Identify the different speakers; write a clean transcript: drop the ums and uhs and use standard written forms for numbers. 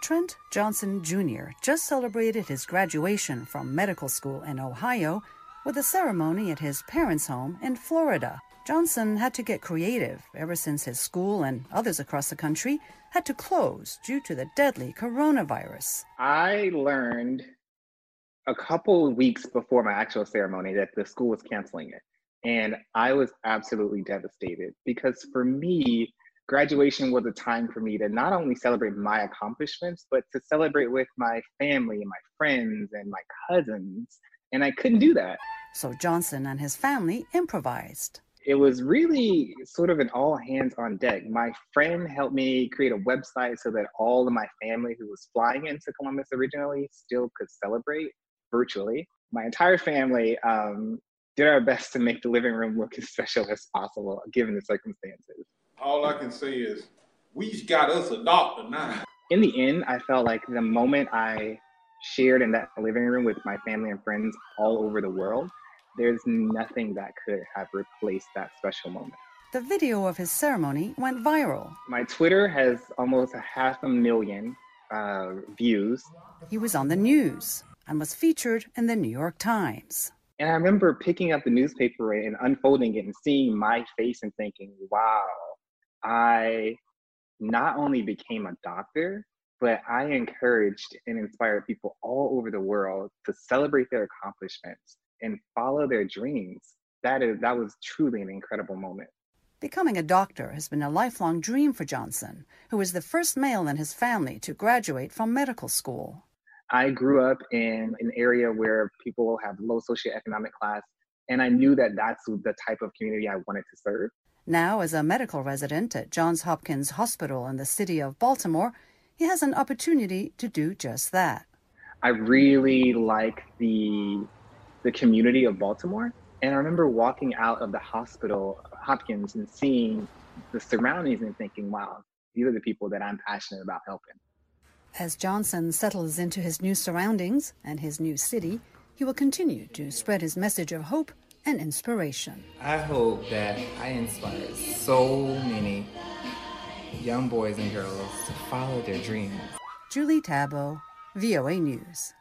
Speaker 1: Trent Johnson Jr. just celebrated his graduation from medical school in Ohio with a ceremony at his parents' home in Florida. Johnson had to get creative ever since his school and others across the country had to close due to the deadly coronavirus.
Speaker 2: I learned a couple of weeks before my actual ceremony that the school was canceling it. And I was absolutely devastated because for me, graduation was a time for me to not only celebrate my accomplishments, but to celebrate with my family and my friends and my cousins. And I couldn't do that.
Speaker 1: So Johnson and his family improvised.
Speaker 2: It was really sort of an all hands on deck. My friend helped me create a website so that all of my family who was flying into Columbus originally still could celebrate virtually. My entire family did our best to make the living room look as special as possible, given the circumstances.
Speaker 3: All I can say is, we got us a doctor now.
Speaker 2: In the end, I felt like the moment I shared in that living room with my family and friends all over the world, there's nothing that could have replaced that special moment.
Speaker 1: The video of his ceremony went viral.
Speaker 2: My Twitter has almost 500,000 views.
Speaker 1: He was on the news and was featured in the New York Times.
Speaker 2: And I remember picking up the newspaper and unfolding it and seeing my face and thinking, wow, I not only became a doctor, but I encouraged and inspired people all over the world to celebrate their accomplishments and follow their dreams. That was truly an incredible moment.
Speaker 1: Becoming a doctor has been a lifelong dream for Johnson, who was the first male in his family to graduate from medical school.
Speaker 2: I grew up in an area where people have low socioeconomic class, and I knew that that's the type of community I wanted to serve.
Speaker 1: Now, as a medical resident at Johns Hopkins Hospital in the city of Baltimore, he has an opportunity to do just that.
Speaker 2: I really like the community of Baltimore. And I remember walking out of the hospital, Hopkins, and seeing the surroundings and thinking, wow, these are the people that I'm passionate about helping.
Speaker 1: As Johnson settles into his new surroundings and his new city, he will continue to spread his message of hope and inspiration.
Speaker 4: I hope that I inspire so many young boys and girls to follow their dreams.
Speaker 1: Julie Tabo, VOA News.